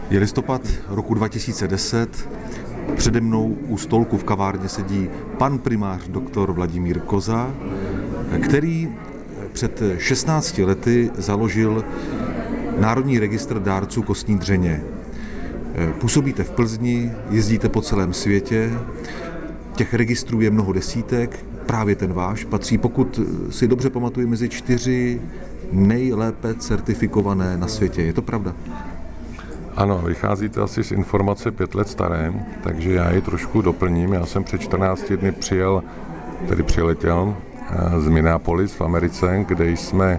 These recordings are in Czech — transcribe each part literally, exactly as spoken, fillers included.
Je listopad roku dva tisíce deset, přede mnou u stolku v kavárně sedí pan primář doktor Vladimír Koza, který před šestnácti lety založil Národní registr dárců kostní dřeně. Působíte v Plzni, jezdíte po celém světě, těch registrů je mnoho desítek, právě ten váš patří, pokud si dobře pamatuju, mezi čtyři nejlépe certifikované na světě. Je to pravda? Ano, vycházíte asi z informace pět let staré, takže já ji trošku doplním. Já jsem před čtrnácti dny přijel, tedy přiletěl z Minneapolis v Americe, kde jsme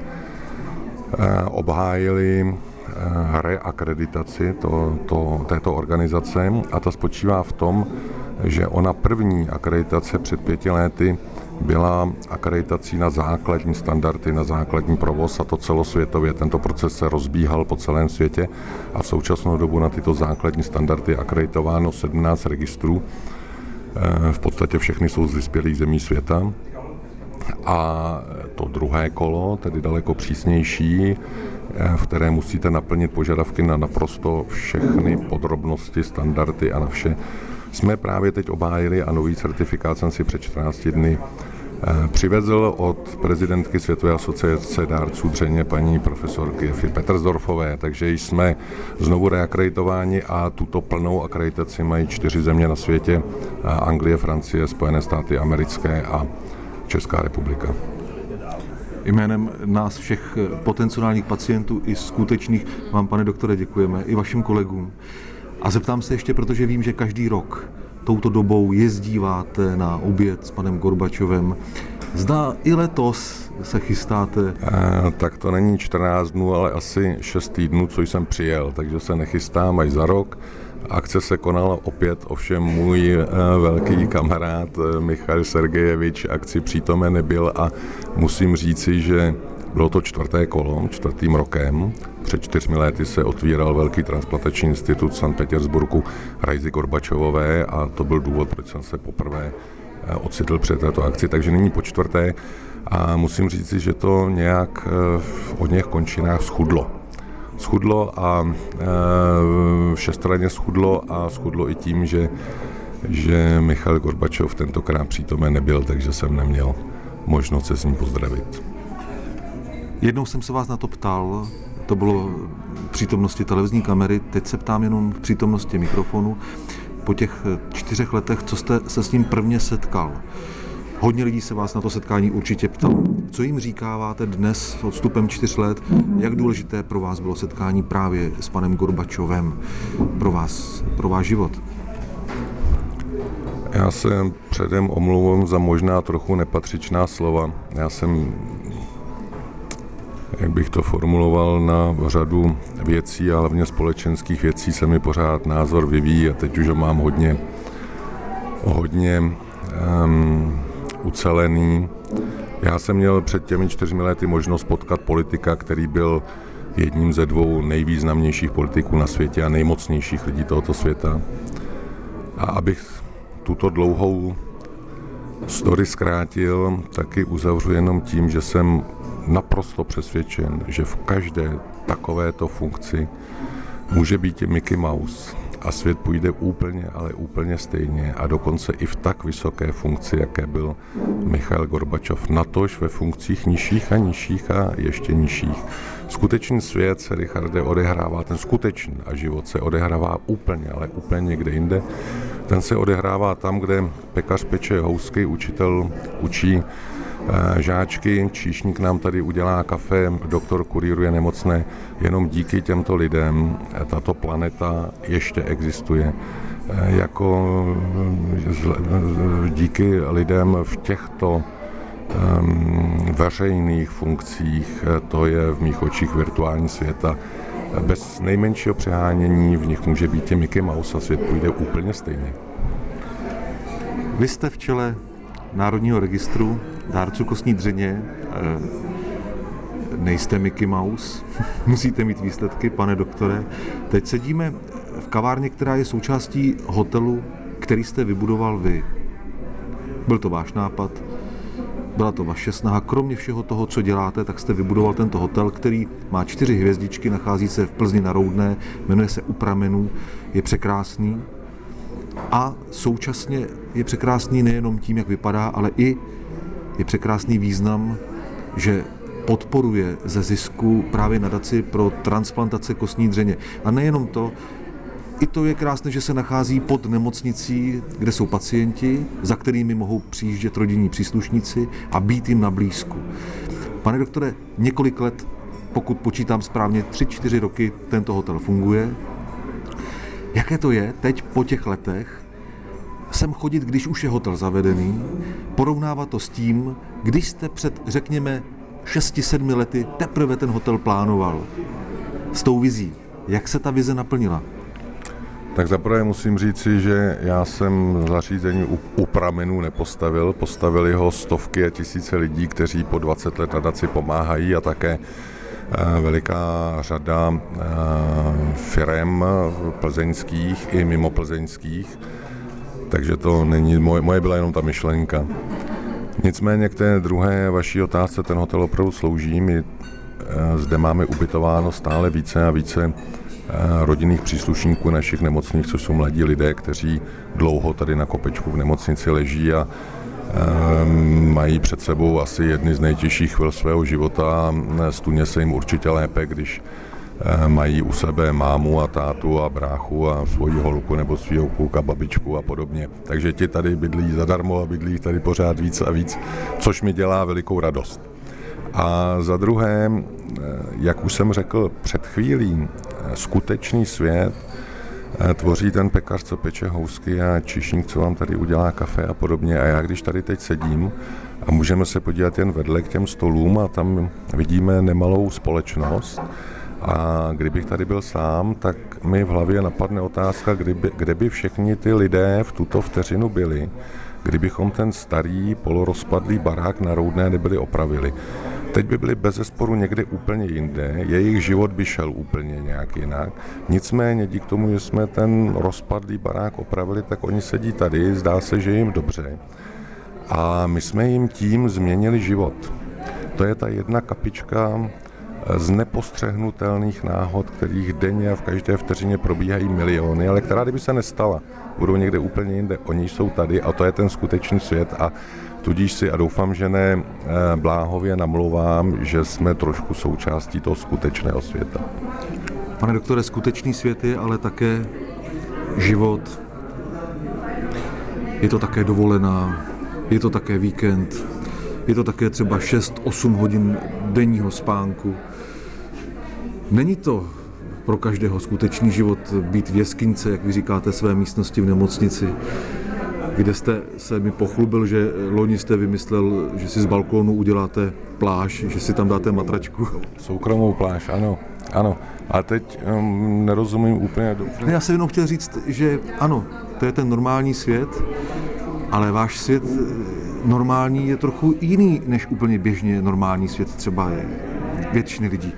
obhájili reakreditaci to, to, této organizace, a ta spočívá v tom, že ona první akreditace před pěti lety byla akreditací na základní standardy, na základní provoz, a to celosvětově. Tento proces se rozbíhal po celém světě a v současnou dobu na tyto základní standardy je akreditováno sedmnáct registrů. V podstatě všechny jsou z vyspělých zemí světa. A to druhé kolo, tedy daleko přísnější, v které musíte naplnit požadavky na naprosto všechny podrobnosti, standardy a na vše, jsme právě teď obhájili a nový certifikát jsem si před čtrnácti dny přivezl od prezidentky Světové asociace dárců dřeně paní profesorky Jeffy Petersdorfové, takže jsme znovu reakreditováni a tuto plnou akreditaci mají čtyři země na světě: Anglie, Francie, Spojené státy americké a Česká republika. Jménem nás všech potenciálních pacientů i skutečných vám, pane doktore, děkujeme, i vašim kolegům. A zeptám se ještě, protože vím, že každý rok touto dobou jezdíváte na oběd s panem Gorbačovem. Zda i letos se chystáte? E, tak to není čtrnáct dnů, ale asi šest týdnů, co jsem přijel, takže se nechystám až za rok. Akce se konala opět, ovšem můj e, velký kamarád e, Michail Sergejevič akci přítomen nebyl a musím říci, že bylo to čtvrté kolo, čtvrtým rokem. Před čtyřmi lety se otvíral velký transplantační institut v Sankt Petersburgu Rajzy Gorbačovové a to byl důvod, proč jsem se poprvé ocitl před této akci, takže nyní po čtvrté a musím říci, že to nějak v oněch končinách schudlo. Schudlo a všestranně schudlo a schudlo i tím, že, že Michail Gorbačov tentokrát přítomen nebyl, takže jsem neměl možnost se s ním pozdravit. Jednou jsem se vás na to ptal, to bylo v přítomnosti televizní kamery, teď se ptám jenom v přítomnosti mikrofonu. Po těch čtyřech letech, co jste se s ním prvně setkal? Hodně lidí se vás na to setkání určitě ptalo. Co jim říkáváte dnes s odstupem čtyř let? Jak důležité pro vás bylo setkání právě s panem Gorbačovem pro vás, pro váš život? Já se předem omlouvám za možná trochu nepatřičná slova. Já jsem, jak bych to formuloval, na řadu věcí a hlavně společenských věcí se mi pořád názor vyvíjí a teď už ho mám hodně, hodně um, ucelený. Já jsem měl před těmi čtyřmi lety možnost potkat politika, který byl jedním ze dvou nejvýznamnějších politiků na světě a nejmocnějších lidí tohoto světa. A abych tuto dlouhou story zkrátil, taky uzavřu jenom tím, že jsem naprosto přesvědčen, že v každé takovéto funkci může být i Mickey Mouse a svět půjde úplně, ale úplně stejně a dokonce i v tak vysoké funkci, jaké byl Michail Gorbačov, natož ve funkcích nižších a nižších a ještě nižších. Skutečný svět se, Richarde, odehrává, ten skutečný a život se odehrává úplně, ale úplně někde jinde. Ten se odehrává tam, kde pekař peče housky, učitel učí žáčky, číšník nám tady udělá kafe, doktor kuríruje nemocné. Jenom díky těmto lidem tato planeta ještě existuje. Jako díky lidem v těchto veřejných funkcích, to je v mých očích virtuální světa. Bez nejmenšího přehánění v nich může být i Mickey Mouse a svět půjde úplně stejně. Vy jste v čele Národního registru dárců kostní dřeně, nejste Mickey Mouse, musíte mít výsledky, pane doktore. Teď sedíme v kavárně, která je součástí hotelu, který jste vybudoval vy. Byl to váš nápad. byla to vaše snaha. Kromě všeho toho, co děláte, tak jste vybudoval tento hotel, který má čtyři hvězdičky, nachází se v Plzni na Roudné, jmenuje se U pramenů, je překrásný a současně je překrásný nejenom tím, jak vypadá, ale i je překrásný význam, že podporuje ze zisku právě nadaci pro transplantace kostní dřeně. A nejenom to, i to je krásné, že se nachází pod nemocnicí, kde jsou pacienti, za kterými mohou přijíždět rodinní příslušníci a být jim na blízku. Pane doktore, několik let, pokud počítám správně, tři, čtyři roky tento hotel funguje. Jaké to je teď po těch letech sem chodit, když už je hotel zavedený, porovnávat to s tím, když jste před, řekněme, šesti, sedmi lety teprve ten hotel plánoval s tou vizí. Jak se ta vize naplnila? Tak zaprvé musím říci, že já jsem zařízení u, u pramenů nepostavil. Postavili ho stovky a tisíce lidí, kteří po dvacet let nadaci pomáhají a také e, veliká řada e, firem plzeňských i mimo plzeňských. Takže to není, moje, moje byla jenom ta myšlenka. Nicméně k té druhé vaší otázce ten hotel opravdu slouží. My e, zde máme ubytováno stále více a více rodinných příslušníků našich nemocných, což jsou mladí lidé, kteří dlouho tady na kopečku v nemocnici leží a um, mají před sebou asi jedny z nejtěžších chvil svého života. Stůně se jim určitě lépe, když um, mají u sebe mámu a tátu a bráchu a svoji holku nebo svýho kluka, babičku a podobně. Takže ti tady bydlí zadarmo a bydlí tady pořád víc a víc, což mi dělá velikou radost. A za druhé, jak už jsem řekl před chvílí, skutečný svět tvoří ten pekař, co peče housky a číšník, co vám tady udělá kafe a podobně. A já když tady teď sedím a můžeme se podívat jen vedle k těm stolům a tam vidíme nemalou společnost. A kdybych tady byl sám, tak mi v hlavě napadne otázka, kdyby, kde by všichni ty lidé v tuto vteřinu byli, kdybychom ten starý polorozpadlý barák na Roudné nebyli opravili. Teď by byli bezesporu někde úplně jinde, jejich život by šel úplně nějak jinak. Nicméně díky tomu, že jsme ten rozpadlý barák opravili, tak oni sedí tady, zdá se, že jim dobře. A my jsme jim tím změnili život. To je ta jedna kapička z nepostřehnutelných náhod, kterých denně a v každé vteřině probíhají miliony, ale která kdyby se nestala, budou někde úplně jinde. Oni jsou tady a to je ten skutečný svět a tudíž si, a doufám, že ne bláhově namlouvám, že jsme trošku součástí toho skutečného světa. Pane doktore, skutečný svět je ale také život. Je to také dovolená, je to také víkend, je to také třeba šest osm hodin denního spánku. Není to pro každého skutečný život být v jeskyňce, jak vy říkáte, své místnosti v nemocnici, kde jste se mi pochlubil, že loni jste vymyslel, že si z balkónu uděláte pláž, že si tam dáte matračku. Soukromou pláž, ano, ano. A teď um, nerozumím úplně dobře. Já jsem jenom chtěl říct, že ano, to je ten normální svět, ale váš svět normální je trochu jiný, než úplně běžně normální svět třeba je většiny lidí.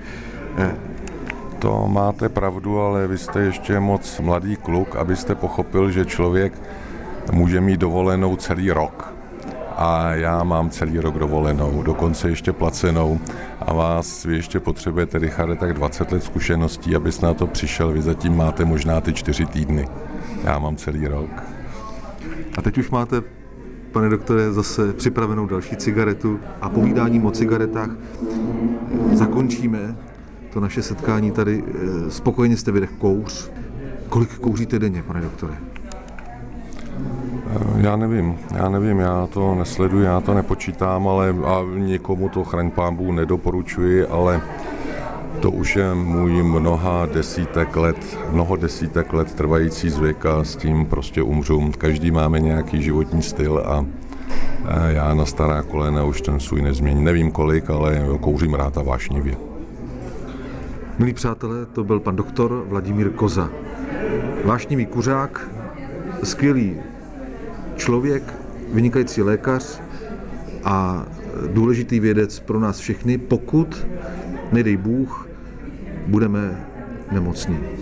To máte pravdu, ale vy jste ještě moc mladý kluk, abyste pochopil, že člověk může mít dovolenou celý rok. A já mám celý rok dovolenou, dokonce ještě placenou. A vás vy ještě potřebujete, Richarde, tak dvacet let zkušeností, abyste na to přišel. Vy zatím máte možná ty čtyři týdny. Já mám celý rok. A teď už máte, pane doktore, zase připravenou další cigaretu a povídáním o cigaretách zakončíme to naše setkání tady. Spokojeně jste vydech kouř. Kolik kouříte denně, pane doktore? Já nevím, já nevím, já to nesleduji, já to nepočítám, ale a nikomu to chraň pánbůh nedoporučuji, ale to už je můj mnoha desítek let, mnoho desítek let trvající zvyk a s tím prostě umřu. Každý máme nějaký životní styl a já na stará kolena už ten svůj nezměním. Nevím kolik, ale kouřím rád a vášnivě. Milí přátelé, to byl pan doktor Vladimír Koza. Vášnivý kuřák, skvělý člověk, vynikající lékař a důležitý vědec pro nás všechny, pokud, nedej Bůh, budeme nemocní.